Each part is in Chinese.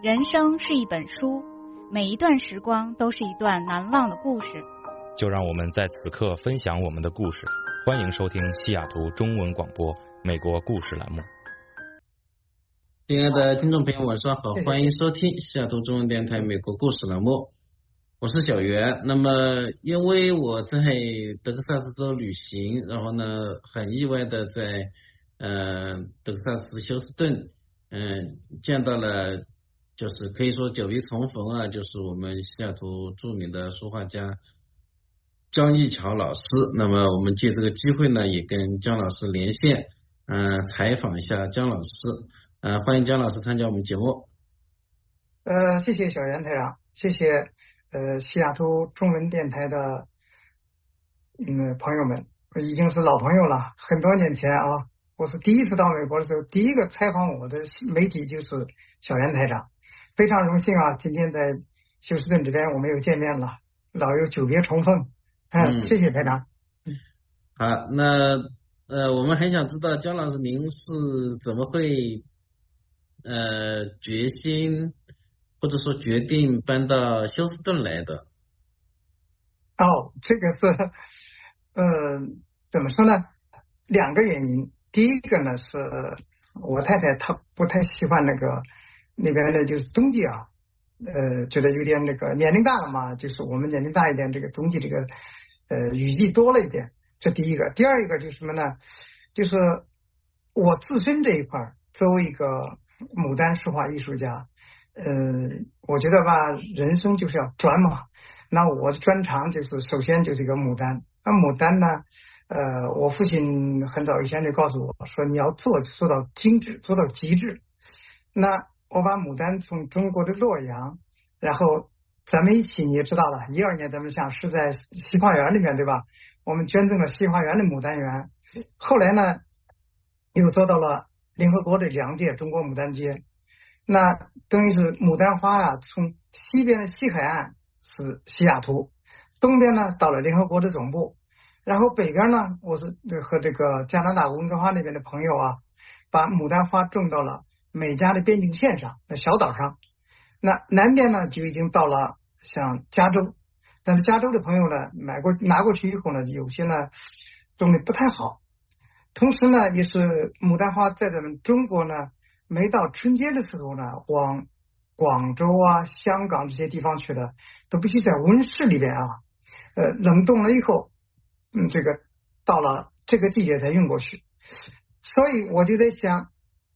人生是一本书，每一段时光都是一段难忘的故事。 就让我们在此刻分享我们的故事。欢迎收听西雅图中文广播美国故事栏目。 亲爱的听众朋友，晚上好，欢迎收听西雅图中文电台美国故事栏目，我是小袁。那么因为我在德克萨斯州旅行，然后呢很意外的在德克萨斯休斯顿见到了，就是可以说久别重逢啊，就是我们西雅图著名的书画家江一桥老师。那么我们借这个机会呢，也跟江老师连线，采访一下江老师。欢迎江老师参加我们节目。 谢谢小袁台长，谢谢西雅图中文电台的朋友们，已经是老朋友了。很多年前啊，我是第一次到美国的时候，第一个采访我的媒体就是小袁台长，非常荣幸啊！今天在休斯顿这边我们又见面了，老友久别重逢。谢谢台长。 好，那我们很想知道江老师您是怎么会决心或者说决定搬到休斯顿来的？ 这个是怎么说呢？两个原因。第一个呢是我太太她不太喜欢那边的就是冬季啊，觉得有点那个年龄大了嘛，就是我们年龄大一点，这个冬季这个雨季多了一点，这第一个。第二一个就是什么呢？就是我自身这一块作为一个牡丹书画艺术家，我觉得吧，人生就是要专嘛。那我的专长就是首先就是一个牡丹。那牡丹呢，我父亲很早以前就告诉我说，你要做到精致，做到极致。那我把牡丹从中国的洛阳，然后咱们一起，你也知道了，12年咱们想是在西花园里面，对吧？我们捐赠了西花园的牡丹园，后来呢又做到了联合国的2届中国牡丹节。那等于是牡丹花啊，从西边的西海岸是西雅图，东边呢到了联合国的总部，然后北边呢，我是和这个加拿大温哥华那边的朋友啊，把牡丹花种到了美加的边境线上的小岛上。那南边呢就已经到了像加州，但是加州的朋友呢拿过去以后呢，有些呢种的不太好。同时呢，也是牡丹花在咱们中国呢，没到春节的时候呢，往广州啊、香港这些地方去的，都必须在温室里边啊，冷冻了以后，这个到了这个季节才运过去。所以我就在想，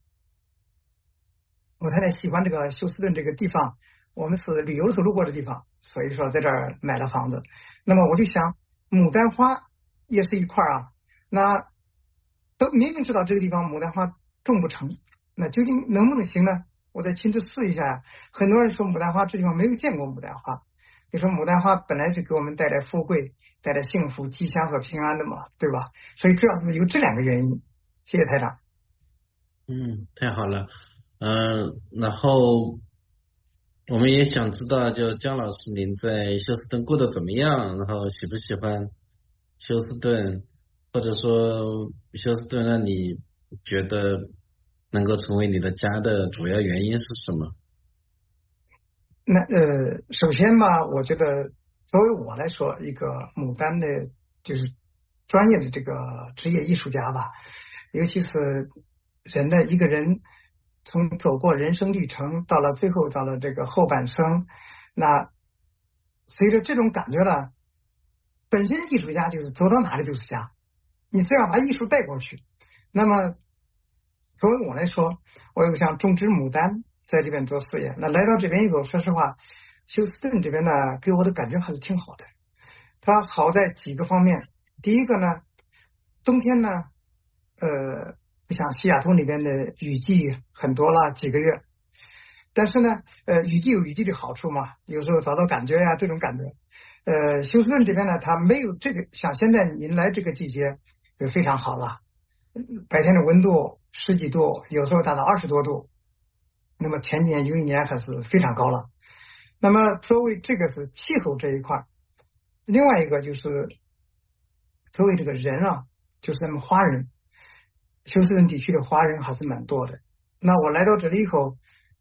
我太太喜欢这个休斯顿这个地方，我们是旅游的时候路过的地方，所以说在这儿买了房子。那么我就想，牡丹花也是一块啊，那都明明知道这个地方牡丹花种不成，那究竟能不能行呢？我再亲自试一下。很多人说牡丹花这地方没有见过牡丹花，就说牡丹花本来是给我们带来富贵、带来幸福、吉祥和平安的嘛，对吧？所以主要是有这2个原因。谢谢台长。 太好了。然后我们也想知道，就江老师您在休斯顿过得怎么样？然后喜不喜欢休斯顿？或者说休斯顿让你觉得能够成为你的家的主要原因是什么？ 那首先吧，我觉得作为我来说，一个牡丹的就是专业的这个职业艺术家吧，尤其是人的一个人从走过人生历程，到了最后到了这个后半生，那随着这种感觉呢，本身艺术家就是走到哪里就是家，你只要把艺术带过去。那么作为我来说，我又想种植牡丹，在这边做事业。那来到这边以后，说实话，休斯顿这边呢，给我的感觉还是挺好的。它好在几个方面。第一个呢，冬天呢，不像西雅图那边的雨季很多了，几个月。但是呢，雨季有雨季的好处嘛，有时候找到感觉呀，这种感觉。休斯顿这边呢，它没有这个，像现在您来这个季节就非常好了，白天的温度10几度，有时候达到20多度。那么前几年有一年还是非常高了。那么作为这个是气候这一块，另外一个就是作为这个人啊，就是咱们华人，休斯顿地区的华人还是蛮多的。那我来到这里以后，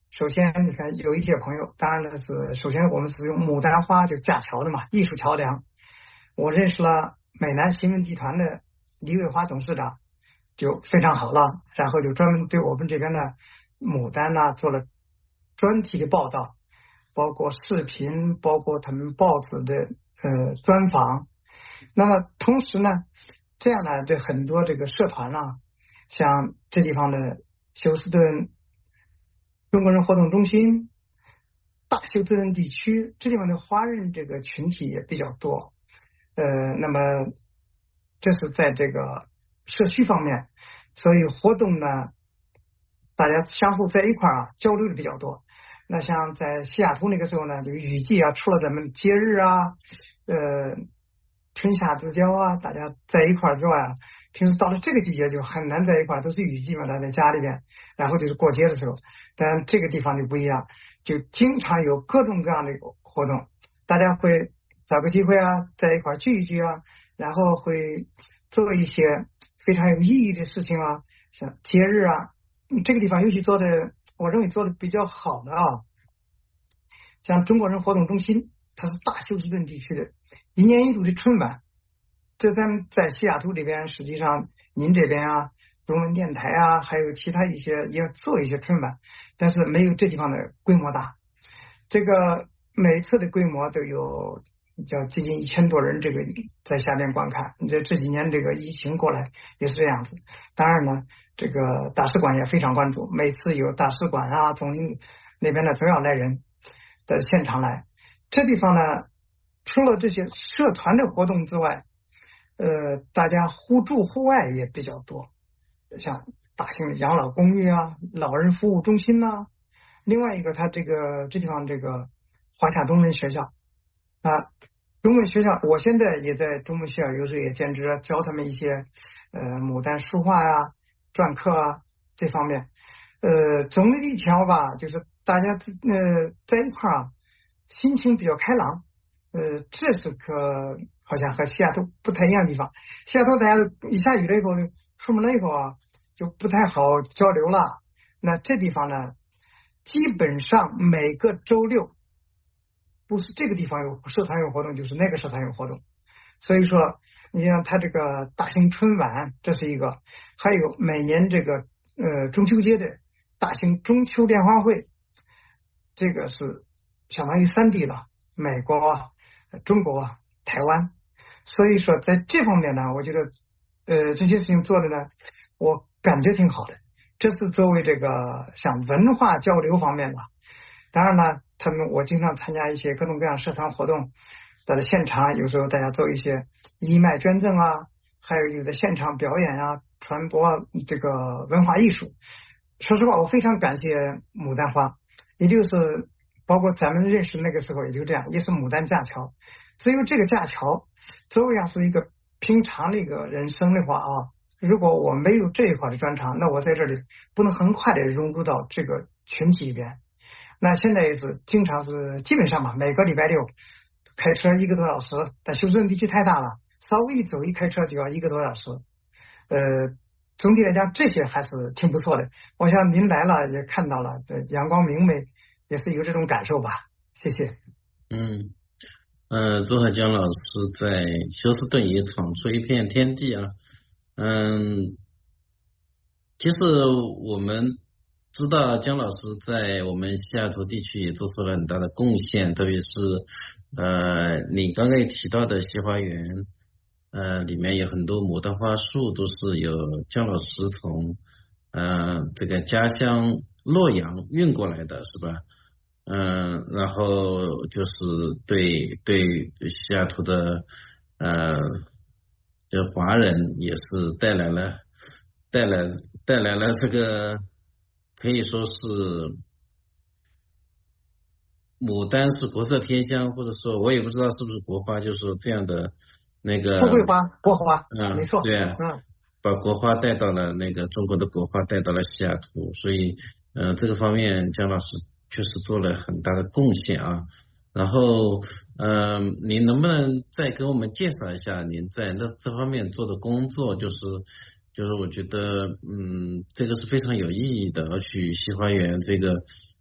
首先你看有一些朋友，当然了是首先我们是用牡丹花就架桥的嘛，艺术桥梁。我认识了美南新闻集团的李伟华董事长，就非常好了，然后就专门对我们这边的牡丹做了专题的报道，包括视频，包括他们报纸的专访。那么同时呢，这样呢，对很多这个社团像这地方的休斯顿中国人活动中心、大休斯顿地区这地方的华人这个群体也比较多。那么这是在这个社区方面，所以活动呢，大家相互在一块交流的比较多。那像在西雅图那个时候呢，就雨季除了咱们节日春夏之交大家在一块之外平时到了这个季节就很难在一块，都是雨季嘛，在家里边，然后就是过节的时候。但这个地方就不一样，就经常有各种各样的活动，大家会找个机会在一块聚一聚然后会做一些非常有意义的事情像节日这个地方尤其做的，我认为做的比较好的像中国人活动中心，它是大休斯顿地区的1年1度的春晚。这咱们在西雅图这边，实际上您这边中文电台还有其他一些也做一些春晚，但是没有这地方的规模大。这个每次的规模都有接近1000多人这个在下面观看。这几年这个疫情过来也是这样子。当然呢，这个大使馆也非常关注，每次有大使馆总领那边的都要来人在现场来。这地方呢，除了这些社团的活动之外，大家互助互爱也比较多，像大型的养老公寓老人服务中心另外一个它这地方这个华夏中文学校中文学校，我现在也在中文学校，有时候也兼职教他们一些牡丹书画篆刻这方面。总的一条就是大家在一块心情比较开朗。这是好像和西雅图不太一样的地方。西雅图大家一下雨了以后，出门了以后就不太好交流了。那这地方呢，基本上每个周六，不是这个地方有社团有活动，就是那个社团有活动。所以说，你像他这个大型春晚，这是一个，还有每年这个中秋节的大型中秋联欢会，这个是相当于3地了，美国中国台湾。所以说在这方面呢，我觉得这些事情做的呢，我感觉挺好的。这是作为这个像文化交流方面当然呢，我经常参加一些各种各样社团活动，在了现场有时候大家做一些义卖捐赠还有在现场表演传播这个文化艺术。说实话，我非常感谢牡丹花，也就是包括咱们认识那个时候也就这样，也是牡丹架桥。只有这个架桥，作为是一个平常的一个人生的话如果我没有这一块的专长，那我在这里不能很快的融入到这个群体里边。那现在也是经常是基本上每个礼拜6开车1个多小时，但休斯顿地区太大了，稍微一开车就要1个多小时。总体来讲这些还是挺不错的。我想您来了也看到了，阳光明媚，也是有这种感受吧。谢谢。 周海江老师在休斯顿也闯出一片天地其实我们知道江老师在我们西雅图地区也做出了很大的贡献，特别是你刚刚也提到的西花园里面有很多牡丹花树都是有江老师从这个家乡洛阳运过来的，是吧？然后就是对西雅图的就华人也是带来了这个可以说是牡丹是国色天香，或者说我也不知道是不是国花，就是说这样的那个富贵花国花没错， 对把国花带到了那个中国的国花带到了西雅图，所以这个方面江老师确实做了很大的贡献然后您能不能再给我们介绍一下您在这方面做的工作，就是我觉得这个是非常有意义的，而去西花园这个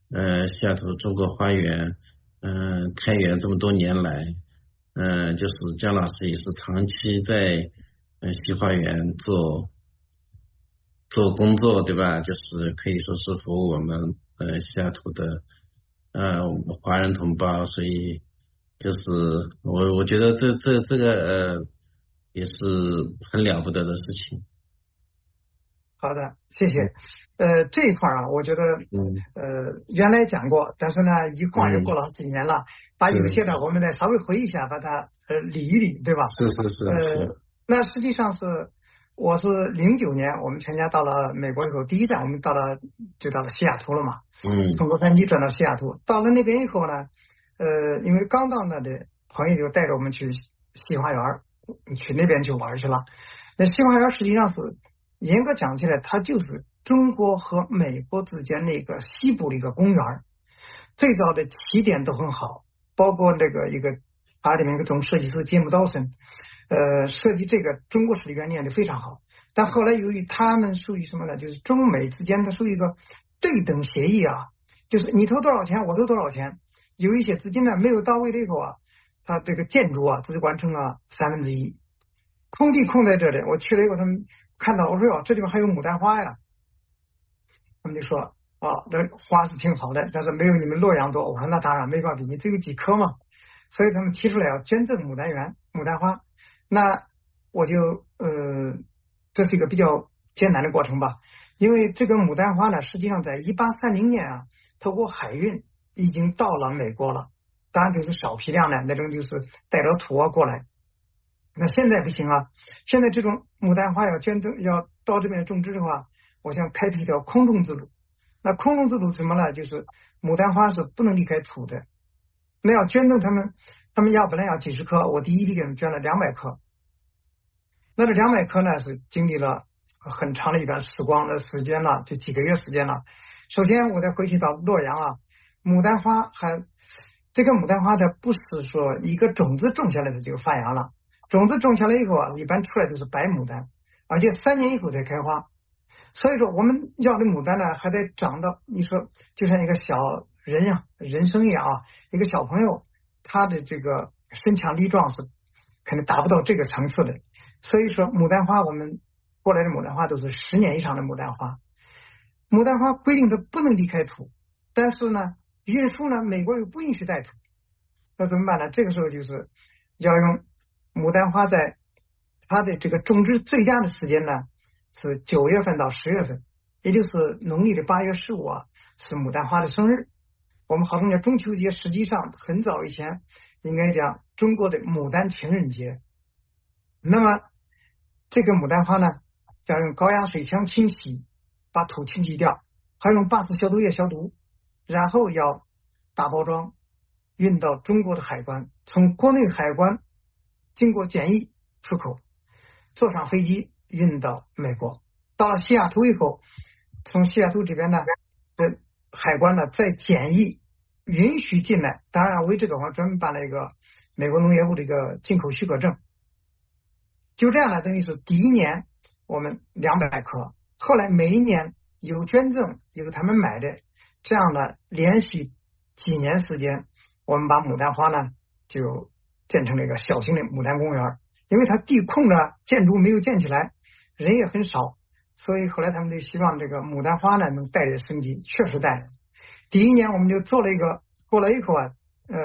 西雅图中国花园开园这么多年来，就是姜老师也是长期在西花园做工作，对吧？就是可以说是服务我们西雅图的华人同胞，所以就是我觉得这个也是很了不得的事情。 好的，谢谢。这一块啊，我觉得原来讲过，但是呢，一晃又过了几年了，把有些的我们再稍微回忆一下，把它理一理，对吧？ 是。 那实际上是我是09年，我们全家到了美国以后，第一站我们到了西雅图了嘛。从洛杉矶转到西雅图，到了那边以后呢，因为刚到那的朋友就带着我们去西花园，去那边去玩去了。那西花园实际上是严格讲起来，它就是中国和美国之间那个西部的一个公园，最早的起点都很好，包括这个一个里面一个总设计师杰姆道森，设计这个中国式的园念的非常好。但后来由于他们属于什么呢？就是中美之间它属于一个对等协议啊，就是你投多少钱，我投多少钱，有一些资金呢没有到位的以后啊，它这个建筑啊只完成了1/3，空地空在这里。我去了以后，他们看到我说这地方还有牡丹花呀，他们就说这花是挺好的，但是没有你们洛阳多。我说那当然没关系，你只有几棵嘛，所以他们提出来要捐赠牡丹花。那我就这是一个比较艰难的过程吧，因为这个牡丹花呢，实际上在1830年啊，透过海运已经到了美国了，当然就是少批量的那种，就是带着土过来。那现在不行啊，现在这种牡丹花要捐赠，要到这边种植的话，我想开辟一条空中之路。那空中之路什么呢？就是牡丹花是不能离开土的。那要捐赠他们本来要几十棵，我第一批给他们捐了200棵。那这200棵呢，是经历了很长的一段时间了，就几个月时间了。首先我再回去到洛阳啊，牡丹花这个牡丹花它不是说一个种子种下来它就发芽了，种子种下来以后啊，一般出来都是白牡丹，而且3年以后才开花。所以说我们要的牡丹呢，还得长到你说就像一个小人生一样啊，一个小朋友他的这个身强力壮是可能达不到这个层次的。所以说牡丹花，我们过来的牡丹花都是10年以上的牡丹花。牡丹花规定它不能离开土，但是呢运输呢美国又不允许带土，那怎么办呢？这个时候就是要用牡丹花，在它的这个种植最佳的时间呢是9月份到10月份，也就是农历的8月15啊，是牡丹花的生日。我们号称叫中秋节，实际上很早以前应该讲中国的牡丹情人节。那么这个牡丹花呢，要用高压水枪清洗，把土清洗掉，还用8次消毒液消毒，然后要大包装运到中国的海关，从国内海关经过检疫出口，坐上飞机运到美国。到了西雅图以后，从西雅图这边呢，海关呢再检疫允许进来，当然为这个我专门办了一个美国农业部的一个进口许可证。就这样呢，等于是第一年我们200棵，后来每一年有捐赠有他们买的，这样呢连续几年时间，我们把牡丹花呢就建成了一个小型的牡丹公园。因为它地空着，建筑没有建起来，人也很少，所以后来他们就希望这个牡丹花呢能带着生机，确实带。第一年我们就做了一个，过了以后啊，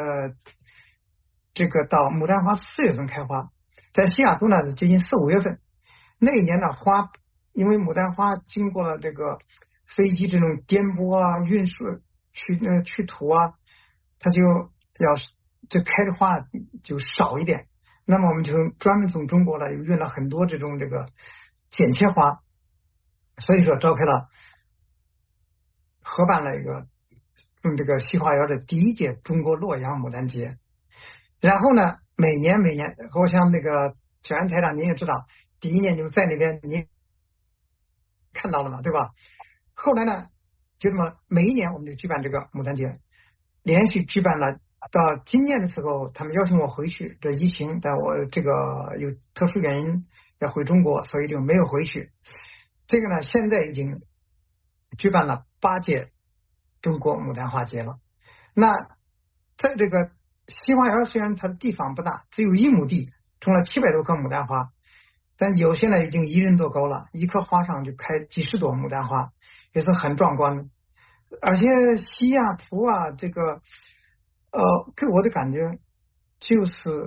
这个到牡丹花4月份开花，在西雅图呢是接近4、5月份。那一年的花，因为牡丹花经过了这个飞机这种颠簸啊、运输去土啊，它就要这开的花就少一点。那么我们就专门从中国呢又运了很多这个剪切花，所以说召开了合办了一个这个西花园的第1届中国洛阳牡丹节。然后呢每年，我想那个小袁台长您也知道，第一年就在那边您看到了嘛，对吧？后来呢就这么每一年我们就举办这个牡丹节，连续举办了。到今年的时候他们邀请我回去，这疫情但我这个有特殊原因要回中国，所以就没有回去。这个呢现在已经举办了8届中国牡丹花节了。那在这个西花园，虽然它的地方不大，只有1亩地，种了700多棵牡丹花，但有些呢已经1人多高了，一棵花上就开几十朵牡丹花，也是很壮观的。而且西雅图啊，这个给我的感觉就是，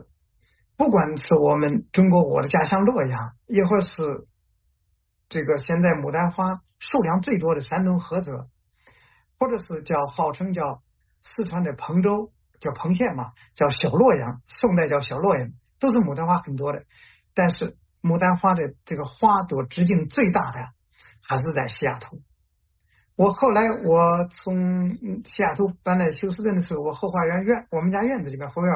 不管是我们中国我的家乡洛阳，也或是这个现在牡丹花数量最多的山东菏泽，或者是号称叫四川的彭州，叫彭县嘛，叫小洛阳，宋代叫小洛阳，都是牡丹花很多的。但是牡丹花的这个花朵直径最大的还是在西雅图。后来我从西雅图搬来休斯顿的时候，我后花园我们家院子里边后院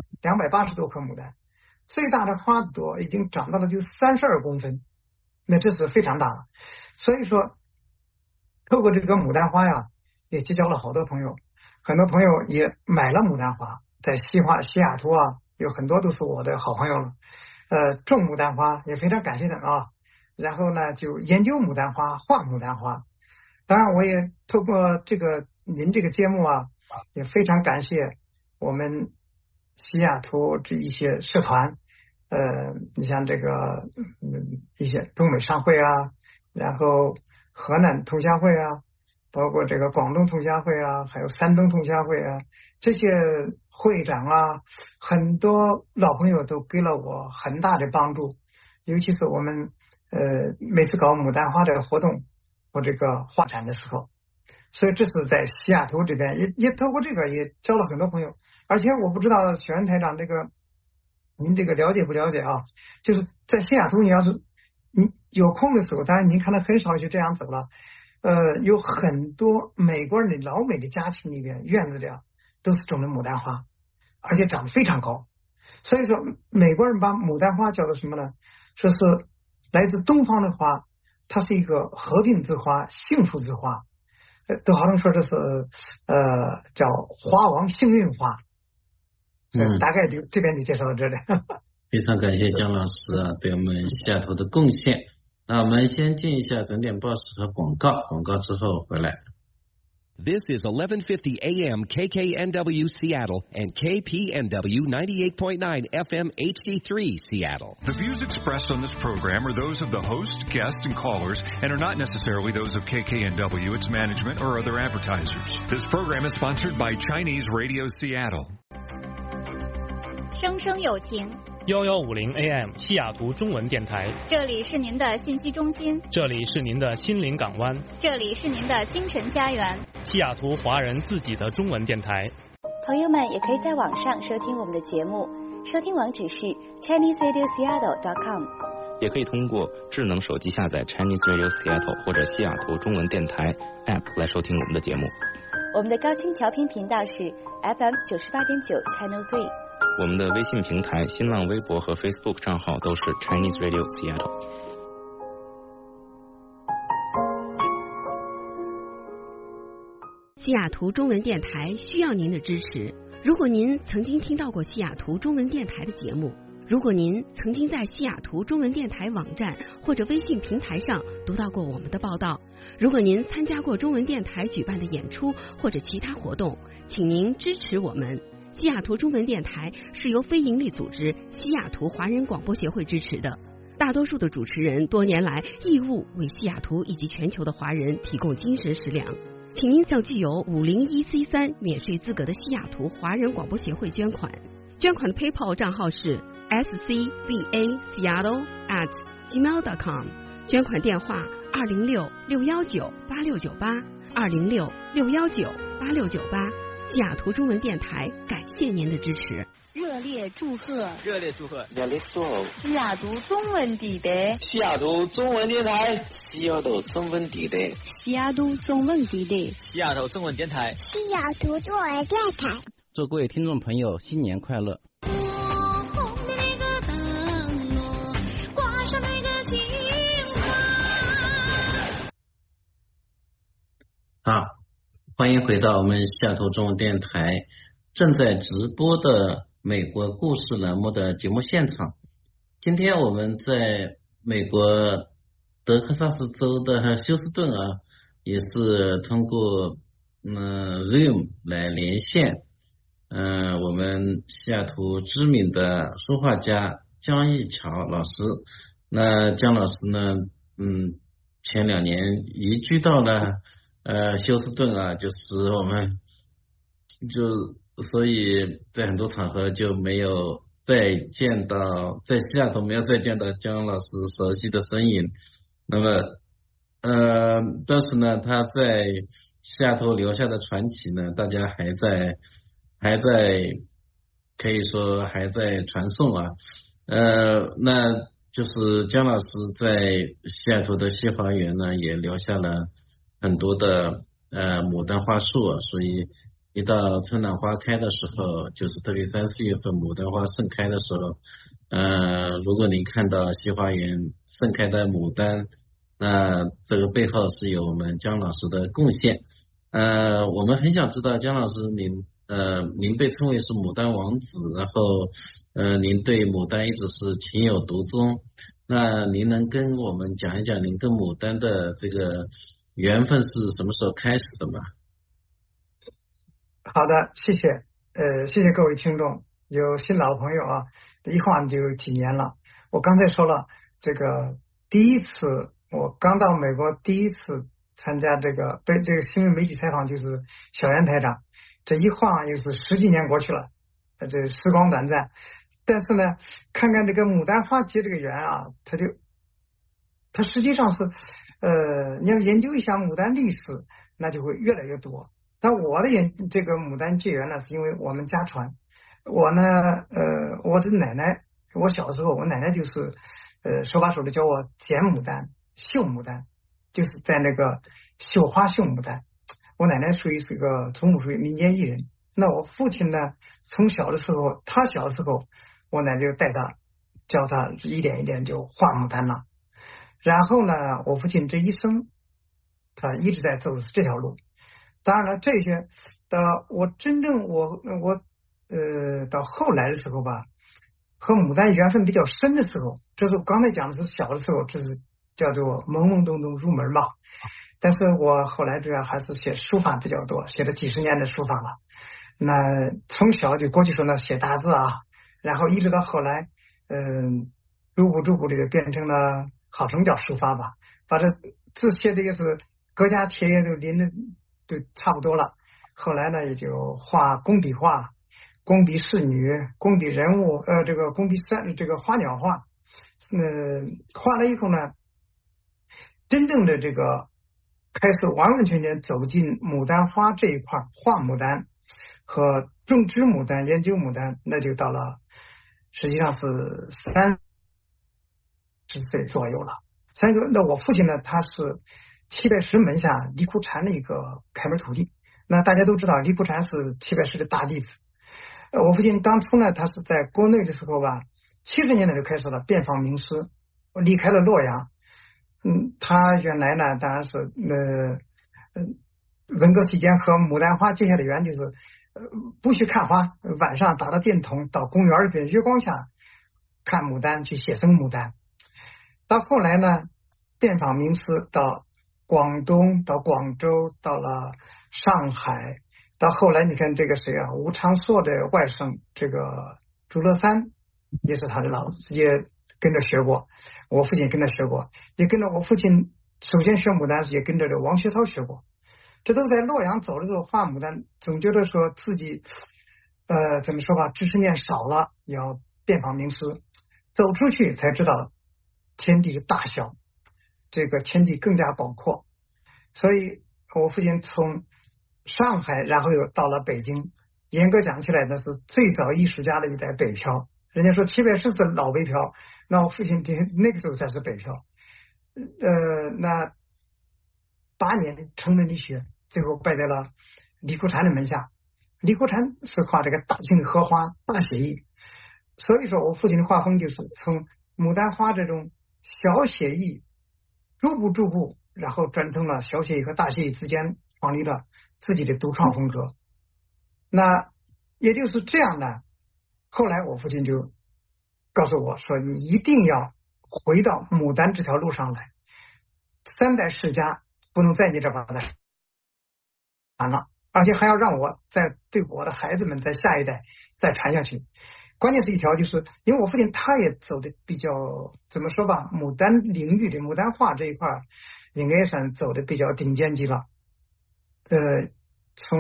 280多棵牡丹，最大的花朵已经长到了就32公分，那这是非常大了。所以说透过这个牡丹花呀，也结交了好多朋友，很多朋友也买了牡丹花，在西雅图啊，有很多都是我的好朋友了。种牡丹花也非常感谢他们啊。然后呢，就研究牡丹花，画牡丹花。当然，我也透过您这个节目啊，也非常感谢我们西雅图这一些社团，你像这个一些中美商会啊，然后河南同乡会啊，包括这个广东同乡会啊，还有山东同乡会啊，这些会长啊，很多老朋友都给了我很大的帮助，尤其是我们每次搞牡丹花的活动或这个花展的时候，所以这是在西雅图这边也透过这个也交了很多朋友。而且我不知道雪原台长您这个了解不了解啊？就是在西雅图，你要是你有空的时候，当然您可能很少去这样走了，有很多美国人的老美的家庭里边院子里啊都是种的牡丹花，而且长得非常高。所以说美国人把牡丹花叫做什么呢？说是来自东方的花，它是一个和平之花，幸福之花，都好像说这是叫花王幸运花。大概就这边就介绍到这里。 非常感谢姜老师啊，对我们西雅图的贡献。那我们先进一下整点报时和广告，广告之后回来。 This is 1150 AM KKNW Seattle and KPNW 98.9 FM HD3 Seattle. The views expressed on this program are those of the host, guests, and callers and are not necessarily those of KKNW, its management, or other advertisers. This program is sponsored by Chinese Radio Seattle. 生生有情 1150 AM 西雅图中文电台， 这里是您的信息中心， 这里是您的心灵港湾， 这里是您的精神家园， 西雅图华人自己的中文电台。 朋友们也可以在网上收听我们的节目，收听网址是 ChineseRadioSeattle.com， 也可以通过智能手机下载 Chinese Radio Seattle 或者西雅图中文电台 App 来收听我们的节目。 我们的高清调频频道是 FM 98.9 Channel 3。 我们的微信平台、新浪微博和 Facebook 账号都是 Chinese Radio Seattle。 西雅图中文电台需要您的支持。如果您曾经听到过西雅图中文电台的节目，如果您曾经在西雅图中文电台网站或者微信平台上读到过我们的报道，如果您参加过中文电台举办的演出或者其他活动，请您支持我们。西雅图中文电台是由非营利组织西雅图华人广播协会支持的，大多数的主持人多年来义务为西雅图以及全球的华人提供精神食粮。请您向具有501C3免税资格的西雅图华人广播协会捐款，捐款的 PayPal 账号是 scbaseattle@gmail.com， 捐款电话206-619-8698 206-619-8698。西雅图中文电台感谢您的支持。 热烈祝贺西雅图中文电台， 西雅图中文电台，西雅图中文电台， 西雅图中文电台， 西雅图中文电台， 西雅图中文电台。 祝各位听众朋友新年快乐！ 好，欢迎回到我们西雅图中文电台正在直播的美国故事栏目的节目现场。今天我们在美国德克萨斯州的休斯顿啊，也是通过 Zoom 来连线，我们西雅图知名的书画家江一桥老师。那江老师呢，前2年移居到了休斯顿啊，就是我们所以在很多场合就没有再见到，在西雅图没有再见到江老师熟悉的身影。那么但是呢，他在西雅图留下的传奇呢，大家还在可以说还在传颂啊。那就是江老师在西雅图的西华园呢，也留下了很多的牡丹花树啊，所以一到春暖花开的时候，就是特别3、4月份牡丹花盛开的时候，如果您看到西华园盛开的牡丹，那这个背后是有我们江老师的贡献。我们很想知道江老师您被称为是牡丹王子，然后您对牡丹一直是情有独钟。那您能跟我们讲一讲您跟牡丹的这个缘分是什么时候开始的吗？ 好的，谢谢。谢谢各位听众，有新老朋友啊，一晃就有几年了。我刚才说了，这个第一次我刚到美国，第一次参加这个新闻媒体采访就是小袁台长，这一晃又是10几年过去了，这时光短暂。但是呢，看看这个牡丹花结这个缘啊，它实际上是你要研究一下牡丹历史，那就会越来越多。但我的这个牡丹结缘呢，是因为我们家传。我呢我的奶奶，我小时候我奶奶就是手把手的教我剪牡丹、绣牡丹，就是在那个绣花绣牡丹。我奶奶属于是个祖母属于民间艺人。那我父亲呢，从小的时候，他小的时候，我奶奶就带他教他一点一点就画牡丹了。然后呢，我父亲这一生他一直在走的是这条路。当然了，这些我真正到后来的时候吧，和牡丹缘分比较深的时候，这是我刚才讲的是小的时候，这是叫做懵懵懂懂入门嘛。但是我后来主要还是写书法比较多，写了几10年的书法了。那从小就过去说呢写大字啊，然后一直到后来逐步的就变成了号称叫书法吧，把这字写的也是各家帖页都临的都差不多了。后来呢也就画工笔画、工笔仕女、工笔人物，这个工笔这个花鸟画，画了以后呢，真正的这个开始完完全全走进牡丹花这一块，画牡丹和种植牡丹、研究牡丹，那就到了实际上是30岁左右了。那我父亲呢，他是齐白石门下李苦禅的一个开门徒弟。那大家都知道李苦禅是齐白石的大弟子。我父亲当初呢，他是在国内的时候吧，70年代就开始了遍访名师，离开了洛阳。他原来呢，当然是文革期间和牡丹花结下的缘，就是不去看花，晚上打着电筒到公园里边月光下看牡丹，去写生牡丹。到后来呢，遍访名师，到广东，到广州，到了上海，到后来你看这个谁啊，吴昌硕的外甥这个朱乐山也是他的老师，也跟着学过，我父亲跟他学过，也跟着我父亲首先学牡丹也跟着这王学涛学过。这都在洛阳走的时候画牡丹，总觉得说自己怎么说吧，知识面少了，要遍访名师，走出去才知道天地的大小，这个天地更加广阔。所以我父亲从上海然后又到了北京，严格讲起来那是最早艺术家的一代北漂。人家说齐白石是老北漂，那我父亲那个时候才是北漂。那8年成门理学，最后拜在了李苦禅的门下。李苦禅是画这个大型的荷花大写意，所以说我父亲的画风就是从牡丹花这种小写意逐步然后转成了小写意和大写意之间创立了自己的独创风格。那也就是这样呢，后来我父亲就告诉我说，你一定要回到牡丹这条路上来，3代世家不能在你这把它了，而且还要让我再对我的孩子们在下一代再传下去。关键是一条，就是因为我父亲他也走的比较怎么说吧，牡丹领域的牡丹画这一块应该算走的比较顶尖级了。从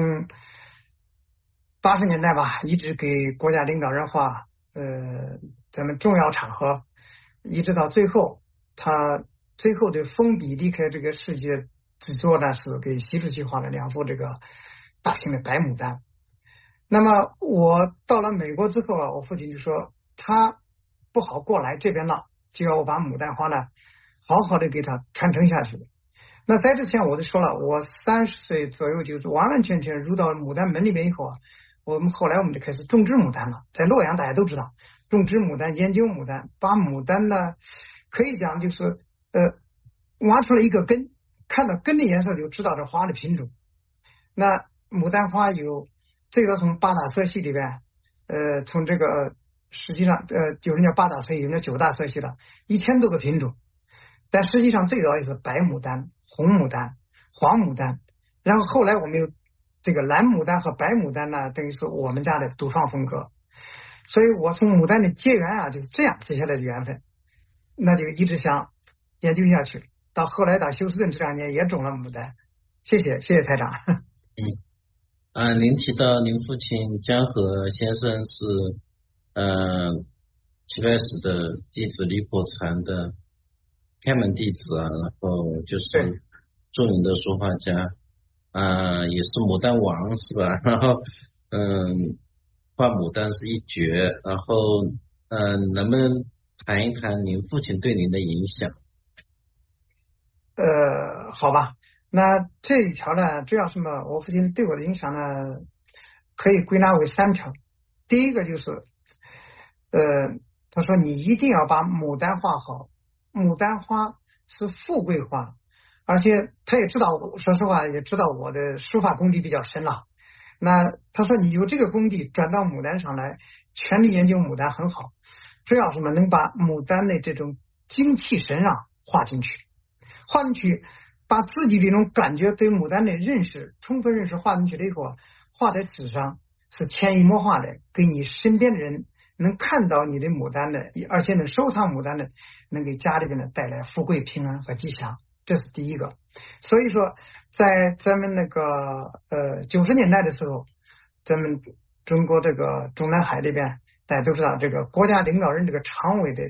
80年代吧，一直给国家领导人画咱们重要场合，一直到最后他最后的封笔离开这个世界制作呢，是给习主席画了2幅这个大型的白牡丹。那么我到了美国之后我父亲就说他不好过来这边了，就要我把牡丹花呢好好的给他传承下去。那在之前我就说了，我30岁左右就是完完全全入到牡丹门里面以后后来我们就开始种植牡丹了。在洛阳大家都知道，种植牡丹、研究牡丹，把牡丹呢可以讲就是挖出了一个根，看到根的颜色就知道这花的品种。那牡丹花有最早从8大色系里边从这个实际上有人叫8大色系，有人叫9大色系了，1000多个品种。但实际上最早也是白牡丹、红牡丹、黄牡丹，然后后来我们有这个蓝牡丹和白牡丹呢，等于是我们家的独创风格。所以我从牡丹的结缘就是这样结下来的缘分，那就一直想研究下去。到后来到休斯顿这2年也种了牡丹。谢谢台长。 您提到您父亲江河先生是齐白石的弟子，李果禅的开门弟子然后就是著名的书画家也是牡丹王是吧？然后画牡丹是一绝，然后能不能谈一谈您父亲对您的影响？ 好吧，那这一条呢，主要什么？我父亲对我的影响呢，可以归纳为3条。第一个就是他说你一定要把牡丹画好，牡丹花是富贵花，而且他也知道，说实话也知道我的书法功底比较深了。那他说你有这个功底转到牡丹上来，全力研究牡丹很好，主要什么能把牡丹的这种精气神画进去，把自己的这种感觉对牡丹的认识充分认识画进去了以后，画在纸上是潜移默化的，给你身边的人能看到你的牡丹的，而且能收藏牡丹的，能给家里边呢带来富贵平安和吉祥，这是第一个。所以说在咱们那个90年代的时候，咱们中国这个中南海这边大家都知道，这个国家领导人这个常委的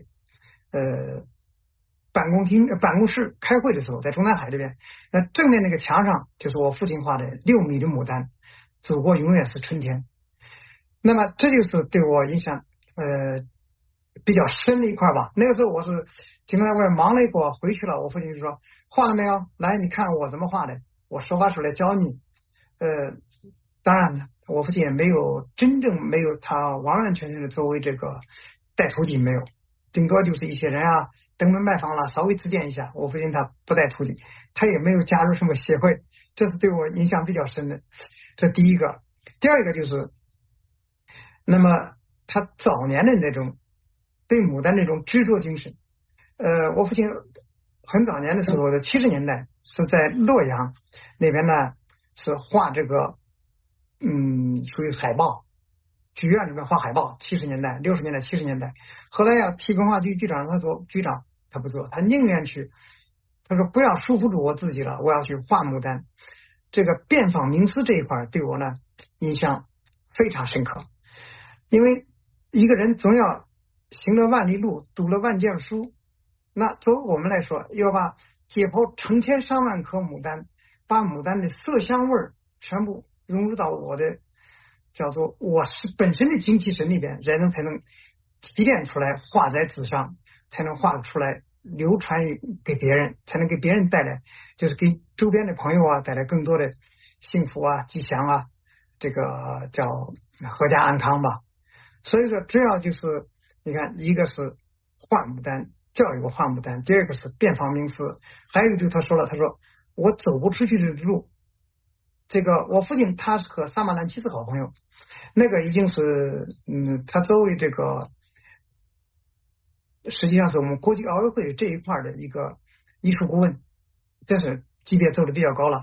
办公室开会的时候，在中南海这边，那正面那个墙上就是我父亲画的6米的牡丹，祖国永远是春天。那么这就是对我影响比较深的一块吧。那个时候我是经常在外面忙了一会儿回去了，我父亲就说画了没有，来你看我怎么画的，我手把手来教你。当然了，我父亲也没有他完完全全的作为这个带徒弟，没有，顶多就是一些人登门拜访了稍微指点一下。我父亲他不带徒弟，他也没有加入什么协会，这是对我影响比较深的，这第一个。第二个就是那么他早年的那种对牡丹那种执着精神。我父亲很早年的时候，在70年代是在洛阳那边呢，是画这个属于海报，剧院里面画海报。70年代、60年代、70年代，后来提文化局局长他做局长，他不做，他宁愿去，他说不要束缚住我自己了，我要去画牡丹。这个遍访名师这一块对我呢印象非常深刻，因为一个人总要行了万里路，读了万卷书，那作为我们来说，要把解剖成千上万颗牡丹，把牡丹的色香味全部融入到我的叫做我是本身的精气神里边，人才能提炼出来，画在纸上，才能画出来流传给别人，才能给别人带来，就是给周边的朋友带来更多的幸福吉祥这个叫阖家安康吧。所以说主要就是你看，一个是画牡丹，教育我画牡丹，第二个是遍访名师，还有一个就是他说我走不出去的路。这个我父亲他是和萨马兰奇是好朋友，那个已经是他作为这个实际上是我们国际奥委会这一块的一个艺术顾问，这是级别走的比较高了。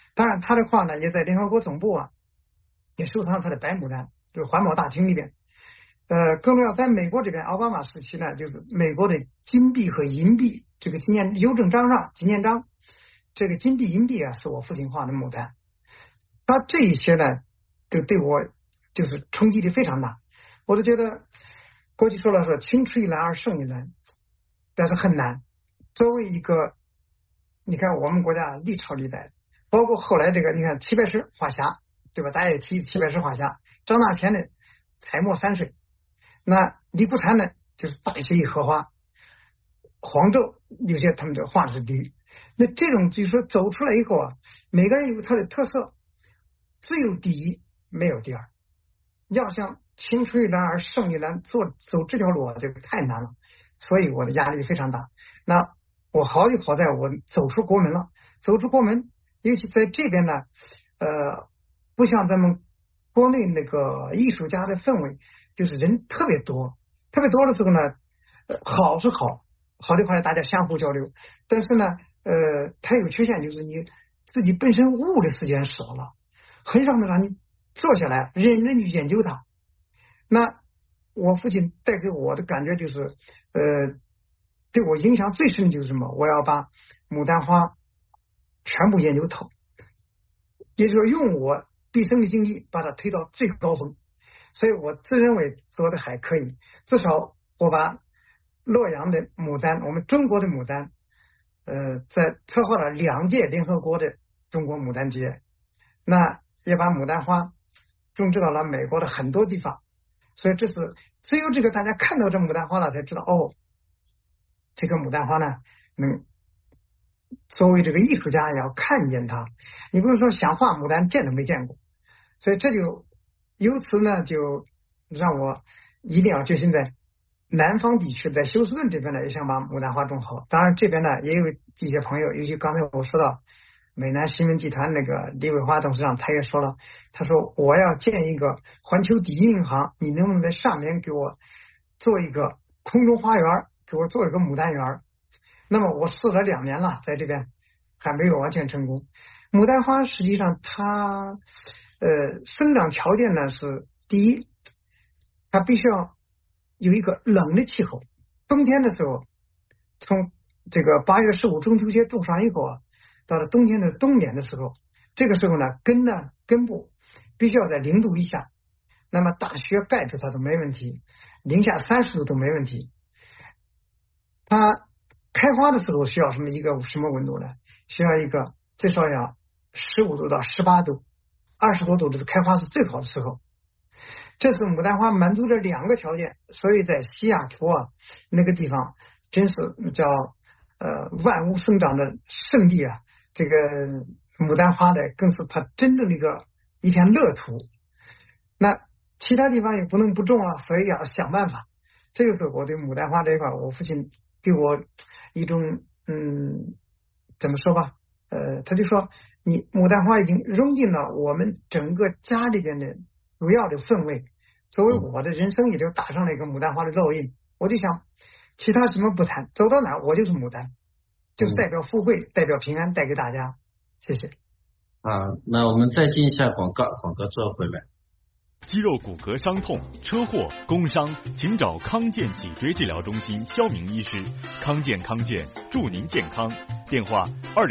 当然他的画呢也在联合国总部啊也收藏他的白牡丹，就是环保大厅里边。更重要，在美国这边奥巴马时期呢，就是美国的金币和银币这个纪念邮政章上纪念章，这个金币银币啊是我父亲画的牡丹。他这一些呢都对我就是冲击力非常大。我都觉得过去说了说青出于蓝而胜于蓝，但是很难。作为一个你看我们国家历朝历代，包括后来这个你看齐白石画侠，对吧？大家也提齐白石画侠，张大千呢彩墨山水，那李苦禅呢就是大写意荷花，黄昼有些他们的画的是驴。那这种就是说走出来以后啊，每个人有他的特色，只有第一没有第二。要想青出于蓝而胜于蓝，走这条路啊，这个太难了，所以我的压力非常大。那我好就好在我走出国门了，走出国门，尤其在这边呢，不像咱们国内那个艺术家的氛围，就是人特别多的时候呢，好是好的话大家相互交流，但是呢，它有缺陷，就是你自己本身悟的时间少了，很少能让你坐下来认真去研究它。那我父亲带给我的感觉就是，对我影响最深的就是什么？我要把牡丹花全部研究透，也就是说用我毕生的精力把它推到最高峰。所以我自认为做的还可以，至少我把洛阳的牡丹，我们中国的牡丹，在策划了2届联合国的中国牡丹节，那也把牡丹花种植到了美国的很多地方。所以这是只有这个大家看到这牡丹花了才知道，哦，这个牡丹花呢能作为这个艺术家也要看见它，你不能说想画牡丹见都没见过。所以这就由此呢就让我一定要决心在南方地区，在休斯顿这边呢也想把牡丹花种好。当然这边呢也有一些朋友，尤其刚才我说到美南新闻集团那个李伟华董事长，他也说了，他说我要建一个环球第一银行，你能不能在上面给我做一个空中花园，给我做一个牡丹园。那么我试了2年了，在这边还没有完全成功。牡丹花实际上它生长条件呢是第一，它必须要有一个冷的气候，冬天的时候从这个8月15中秋节种上以后啊，到了冬天的冬眠的时候，这个时候呢根部必须要在0度以下，那么大雪盖住它都没问题，零下30度都没问题。它开花的时候需要什么温度呢？需要一个最少要15度到18度，20多度的开花是最好的时候。这是牡丹花满足这2个条件，所以在西雅图啊那个地方真是叫万物生长的圣地啊，这个牡丹花的更是它真正的一片乐土。那其他地方也不能不种啊，所以要想办法。这就是我对牡丹花这一块，我父亲给我一种怎么说吧，他就说你牡丹花已经融进了我们整个家里边的主要的氛围，作为我的人生也就打上了一个牡丹花的烙印。我就想其他什么不谈，走到哪我就是牡丹，就是代表富贵，代表平安，带给大家。谢谢。 那我们再进一下广告之后回来。 肌肉骨骼伤痛、车祸、工伤，请找康健脊椎治疗中心肖明医师。康健祝您健康。电话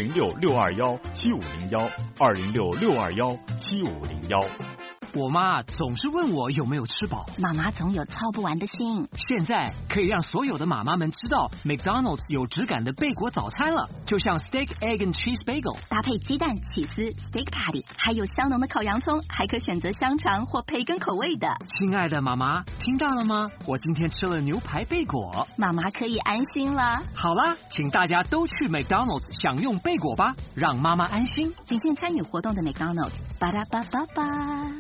206-621-7501，206-621-7501。 我妈总是问我有没有吃饱， 妈妈总有操不完的心。 现在可以让所有的妈妈们知道 McDonald's 有质感的贝果早餐了，就像 Steak Egg and Cheese Bagel 搭配鸡蛋、起司、Steak Patty， 还有香浓的烤洋葱，还可选择香肠或培根口味的。 亲爱的妈妈，听到了吗？我今天吃了牛排贝果， 妈妈可以安心了。 好啦，请大家都去 McDonald's 享用贝果吧，让妈妈安心。 仅限参与活动的 McDonald's。巴拉巴巴巴。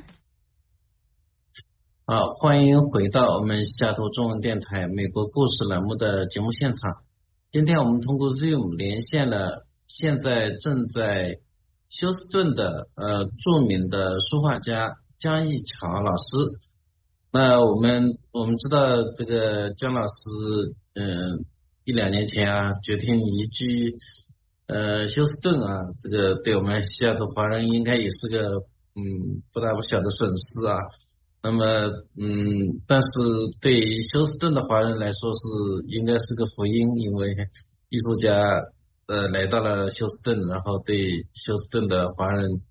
好，欢迎回到我们西雅图中文电台美国故事栏目的节目现场。今天我们通过 Zoom 连线了现在正在休斯顿的著名的书画家江一桥老师。那我们知道这个江老师1-2年前决定移居休斯顿啊，这个对我们西雅图华人应该也是个不大不小的损失啊。那么但是对休斯顿的华人来说是应该是个福音，因为艺术家来到了休斯顿，然后对休斯顿的华人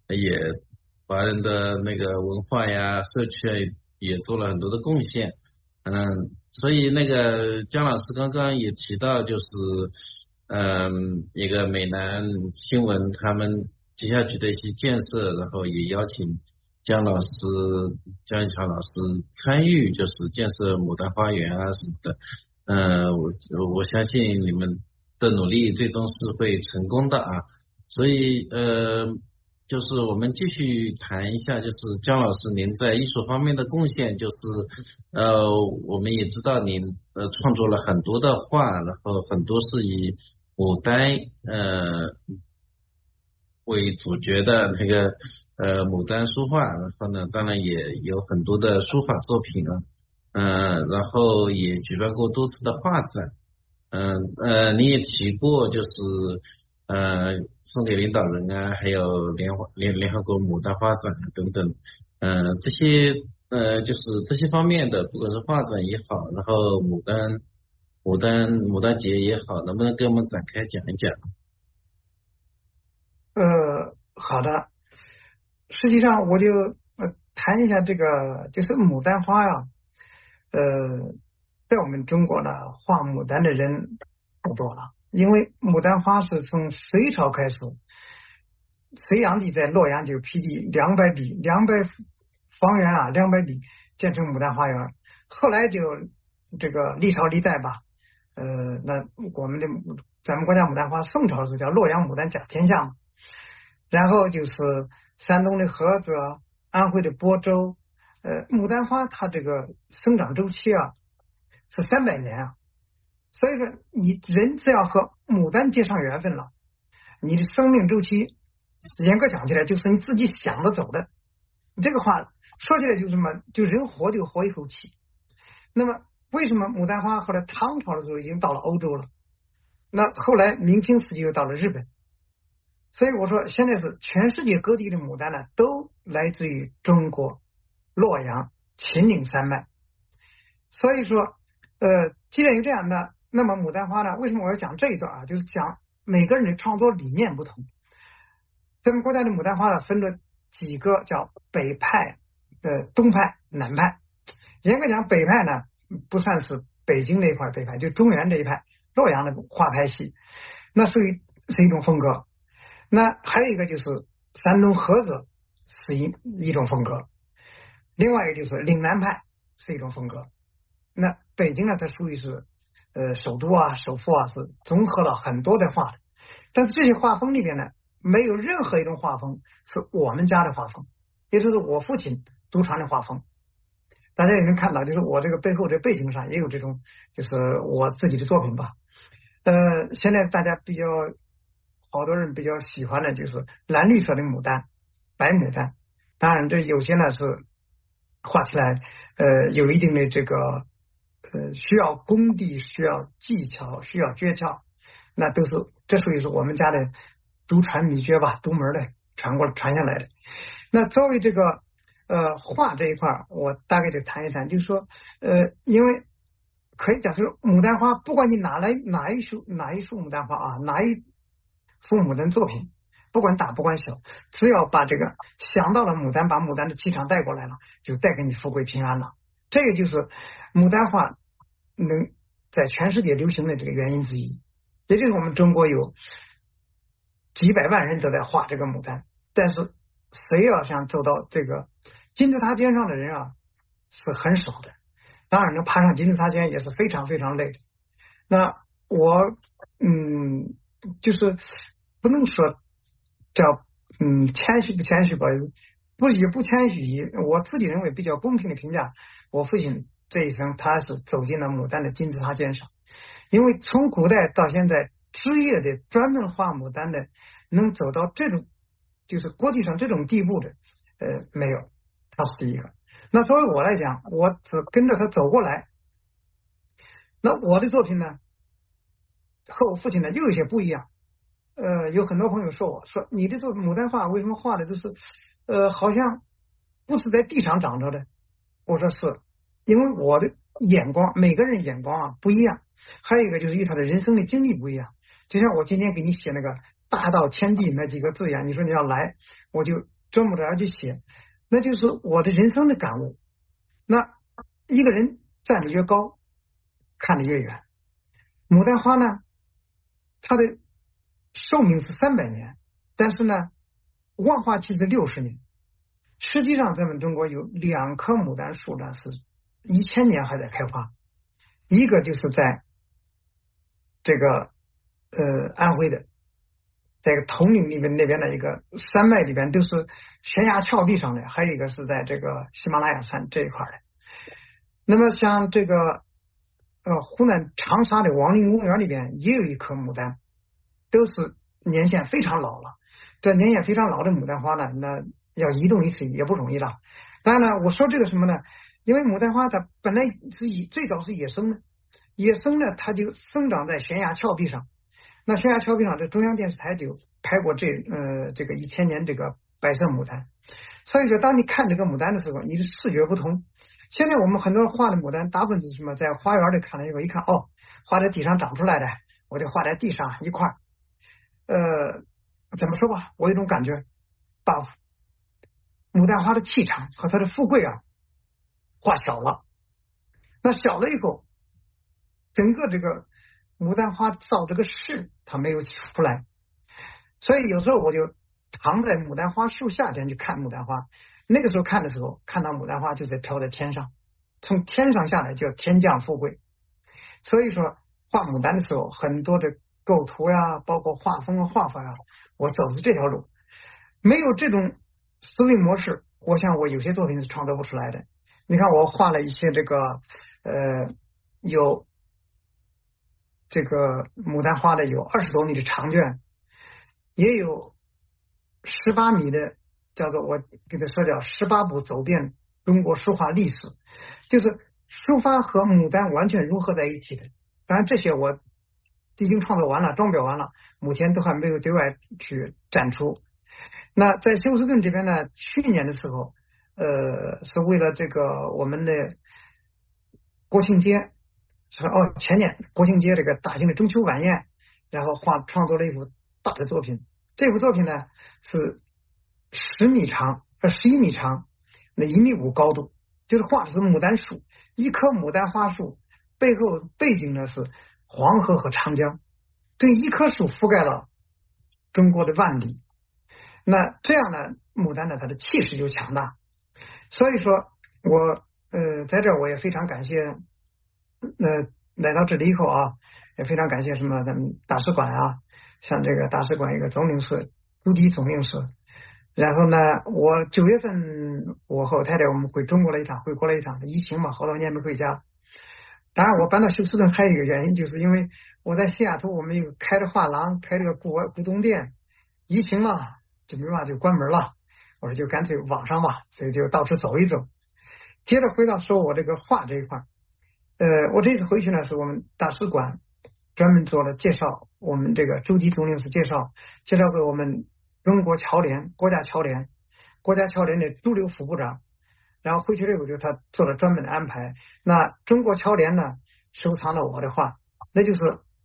的那个文化呀社区也做了很多的贡献。所以那个姜老师刚刚也提到，就是一个美南新闻他们接下去的一些建设，然后也邀请姜一桥老师参与，就是建设牡丹花园啊什么的。我相信你们的努力最终是会成功的啊。所以就是我们继续谈一下，就是姜老师您在艺术方面的贡献，就是我们也知道您创作了很多的画，然后很多是以牡丹为主角的那个牡丹书画，然后呢当然也有很多的书法作品啊，然后也举办过多次的画展。你也提过就是送给领导人啊，还有联合国牡丹花展等等，这些就是这些方面的，不管是画展也好，然后牡丹节也好，能不能跟我们展开讲一讲？ 好的。实际上我就谈一下这个，就是牡丹花呀，在我们中国呢，画牡丹的人不多了。因为牡丹花是从隋朝开始，隋炀帝在洛阳就批地200方圆啊，200里建成牡丹花园。后来就这个历朝历代吧，那咱们国家牡丹花，宋朝的时候叫洛阳牡丹甲天下嘛，然后就是山东的菏泽、安徽的亳州，牡丹花它这个生长周期啊是300年啊。所以说你人只要和牡丹结上缘分了，你的生命周期严格讲起来就是你自己想着走的。这个话说起来就是什么，就人活就活一口气。那么为什么牡丹花后来唐朝的时候已经到了欧洲了，那后来明清时期又到了日本。所以我说现在是全世界各地的牡丹呢都来自于中国洛阳秦岭山脉。所以说既然有这样的，那么牡丹花呢，为什么我要讲这一段啊？就是讲每个人的创作理念不同。咱们国家的牡丹花呢分了几个，叫北派、东派、南派。严格讲，北派呢不算是北京这一块北派，就中原这一派，洛阳的画派系，那是一种风格。那还有一个就是山东菏泽是一种风格，另外一个就是岭南派是一种风格。那北京呢，它属于是首都啊、首府啊，是综合了很多的画的。但是这些画风里边呢，没有任何一种画风是我们家的画风，也就是我父亲独传的画风。大家也能看到，就是我这个背后这背景上也有这种，就是我自己的作品吧。现在大家好多人比较喜欢的就是蓝绿色的牡丹、白牡丹。当然，这有些呢是画起来有一定的这个需要功底、需要技巧、需要诀窍，那这属于是我们家的独传秘诀吧，独门的传下来的。那作为这个画这一块，我大概就谈一谈，就是说因为可以讲是牡丹花，不管你哪一束牡丹花啊，哪一幅牡丹作品，不管大不管小，只要把这个想到了牡丹，把牡丹的气场带过来了，就带给你富贵平安了。这个就是牡丹花能在全世界流行的这个原因之一。也就是我们中国有几百万人都在画这个牡丹，但是谁要想走到这个金字塔尖上的人啊是很少的。当然能爬上金字塔尖也是非常非常累的。那我就是不能说叫谦虚不谦虚吧，也不谦虚，我自己认为比较公平的评价，我父亲这一生他是走进了牡丹的金字塔尖上。因为从古代到现在，职业的专门画牡丹的能走到这种就是国际上这种地步的没有，他是第一个。那作为我来讲，我只跟着他走过来，那我的作品呢和我父亲呢又有些不一样。 有很多朋友说我说你这做牡丹画为什么画的都是好像不是在地上长着的？我说是因为我的眼光，每个人眼光啊不一样，还有一个就是因为他的人生的经历不一样。就像我今天给你写那个大道天地那几个字呀，你说你要来，我就专门要去写，那就是我的人生的感悟。那一个人站得越高，看得越远。牡丹花呢，它的寿命是300年，但是呢，万花期是60年。实际上，咱们中国有2棵牡丹树呢，是1000年还在开花。一个就是在这个安徽的，在一个铜陵里面那边的一个山脉里边，都是悬崖峭壁上的，还有一个是在这个喜马拉雅山这一块的。那么像这个湖南长沙的王陵公园里边也有一棵牡丹，都是年限非常老了。这年限非常老的牡丹花呢，那要移动一次也不容易了。当然呢，我说这个什么呢？因为牡丹花它本来是最早是野生的，野生呢它就生长在悬崖峭壁上。那悬崖峭壁上，这中央电视台就拍过这个1000年这个白色牡丹。所以说，当你看这个牡丹的时候，你的视觉不同。现在我们很多人画的牡丹，大部分是什么？在花园里看了以后，一看哦，画在地上长出来的，我就画在地上一块。怎么说吧，我有一种感觉，把牡丹花的气场和它的富贵啊画小了。那小了以后，整个这个牡丹花造这个势它没有出来，所以有时候我就躺在牡丹花树下边去看牡丹花。那个时候看的时候，看到牡丹花就在飘在天上，从天上下来叫天降富贵。所以说画牡丹的时候，很多的构图呀，包括画风和画法呀，我走的这条路。没有这种思维模式，我想我有些作品是创作不出来的。你看我画了一些这个有这个牡丹花的有20多米的长卷，也有18米的，叫做我给它说叫18部走遍中国书画历史，就是书法和牡丹完全融合在一起的。当然这些我已经创作完了，装裱完了，目前都还没有对外去展出。那在休斯顿这边呢，去年的时候是为了这个我们的国庆节，前年国庆节这个大型的中秋晚宴，然后创作了一幅大的作品。这幅作品呢是11米长，那1.5米高度，就是画的是牡丹树，一棵牡丹花树，背景呢是黄河和长江，对一棵树覆盖了中国的万里。那这样呢，牡丹呢它的气势就强大。所以说我在这儿我也非常感谢来到这里以后啊，也非常感谢什么咱们大使馆啊，像这个大使馆一个总领事朱迪总领事。然后呢，我9月份我和我太太我们回国了一趟，疫情嘛，好多年没回家。当然我搬到休斯顿还有一个原因，就是因为我在西雅图我们有开着画廊，开这个古董店，疫情了就没办法就关门了，我说就干脆网上吧，所以就到处走一走。接着回到说我这个画这一块，我这次回去呢是我们大使馆专门做了介绍，我们这个朱迪总领事介绍给我们中国侨联国家侨联的朱留副部长，然后回去之后就他做了专门的安排。那中国侨联呢收藏了我的画，那就是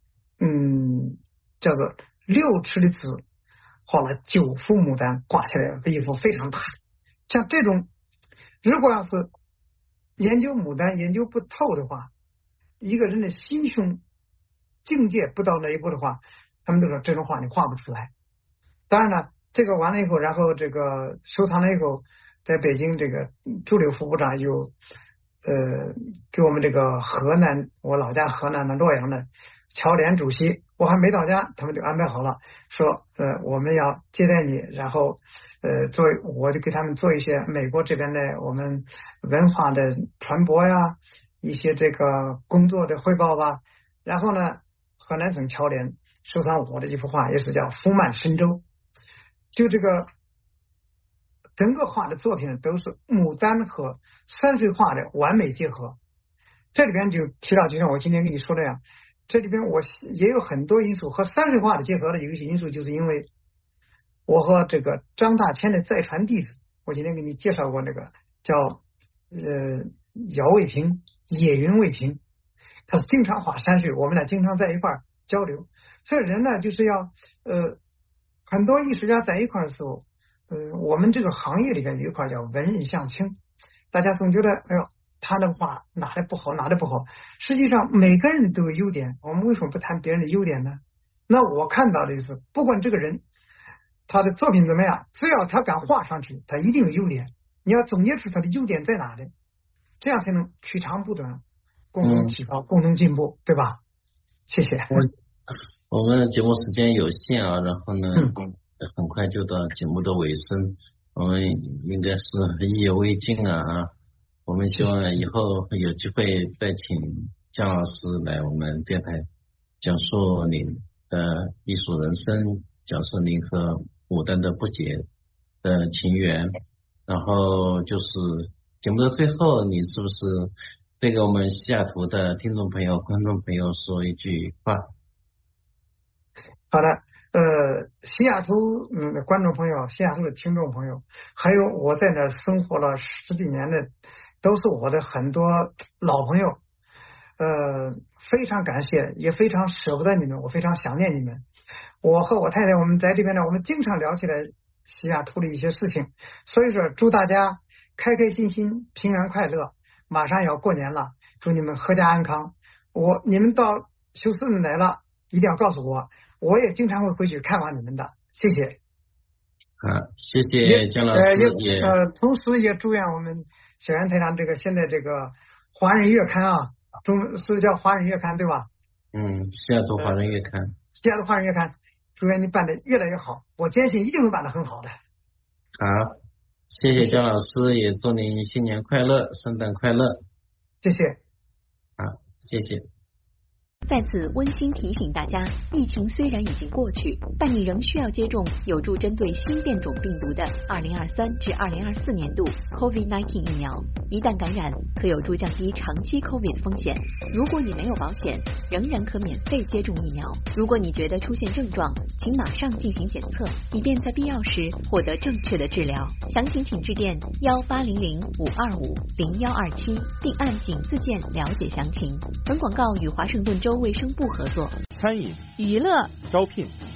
叫做6尺的纸，画了9幅牡丹，挂起来一幅非常大。像这种如果要是研究牡丹研究不透的话，一个人的心胸境界不到那一步的话，他们都说这种画你画不出来。当然了，这个完了以后，然后这个收藏了以后，在北京这个朱留副部长又给我们这个河南，我老家河南的洛阳的侨联主席，我还没到家，他们就安排好了，说我们要接待你，然后我就给他们做一些美国这边的我们文化的传播呀，一些这个工作的汇报吧。然后呢，河南省侨联收藏我的一幅画，也是叫《福满神州》。就这个整个画的作品都是牡丹和山水画的完美结合。这里边就提到，就像我今天跟你说的呀， 这里边我也有很多因素和山水画的结合的，有一些因素就是因为我和这个张大千的再传弟子，我今天给你介绍过那个叫姚卫平、野云卫平，他是经常画山水，我们俩经常在一块儿交流。所以人呢，就是要很多艺术家在一块儿的时候，我们这个行业里边有一块叫文人相轻，大家总觉得哎呦他的画哪里不好哪里不好，实际上每个人都有优点，我们为什么不谈别人的优点呢？那我看到的就是不管这个人他的作品怎么样，只要他敢画上去，他一定有优点，你要总结出他的优点在哪里，这样才能取长补短，共同提高，共同进步，对吧？谢谢。 我们节目时间有限啊，然后呢很快就到节目的尾声，我们应该是意犹未尽啊。我们希望以后有机会再请姜老师来我们电台讲述您的艺术人生，讲述您和牡丹的不解的情缘。然后就是节目的最后，你是不是再给我们西雅图的听众朋友、观众朋友说一句话？ 好的，西雅图观众朋友、西雅图的听众朋友，还有我在那儿生活了10几年的，都是我的很多老朋友，非常感谢，也非常舍不得你们，我非常想念你们。我和我太太我们在这边呢，我们经常聊起来西雅图的一些事情，所以说祝大家开开心心、平安快乐。马上要过年了，祝你们阖家安康。你们到休斯顿来了，一定要告诉我，我也经常会回去看望你们的。谢谢。 谢谢姜老师。 同时也祝愿我们小袁台长这个现在这个华人月刊啊，是叫华人月刊对吧？ 西雅图华人月刊。 西雅图华人月刊，祝愿你办得越来越好，我坚信一定会办得很好的。 好，谢谢姜老师，也祝您新年快乐，圣诞快乐。 谢谢。 好，谢谢。 在此温馨提醒大家，疫情虽然已经过去，但你仍需要接种有助针对新变种病毒的2023至2024年度 COVID-19 疫苗。一旦感染，可有助降低长期 COVID 风险。如果你没有保险，仍然可免费接种疫苗。如果你觉得出现症状，请马上进行检测，以便在必要时获得正确的治疗。详情请致电1800-525-0127，并按井字键了解详情。本广告与华盛顿州卫生部合作。 餐饮、 娱乐、 招聘、